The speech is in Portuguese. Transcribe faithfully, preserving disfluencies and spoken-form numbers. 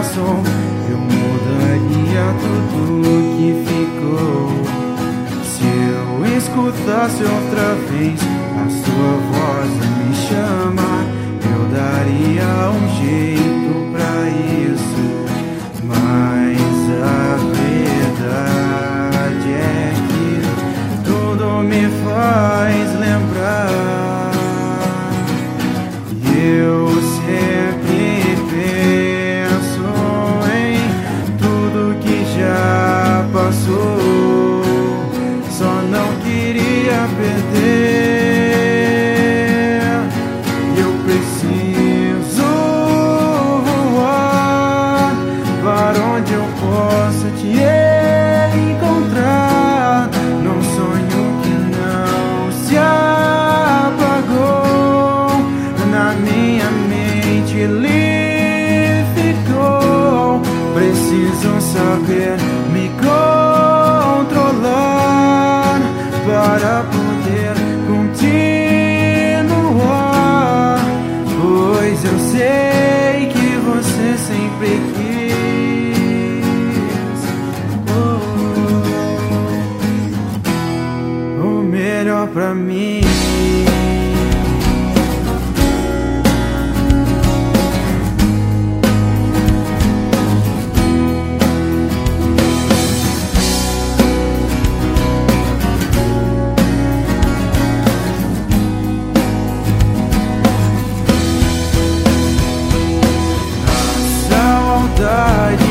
passou, eu mudaria tudo que ficou. Se eu escutasse outra vez a sua voz a me chamar, eu daria um jeito pra isso. Mas a verdade é que tudo me faz lembrar. E eu sempre penso em tudo que já passou. Só não queria perder. Eu preciso voar para onde eu possa te encontrar, num sonho que não se apagou. Na minha mente ele ficou. Preciso saber me controlar para poder continuar, pois eu sei que você sempre quis oh, o melhor pra mim. Saudade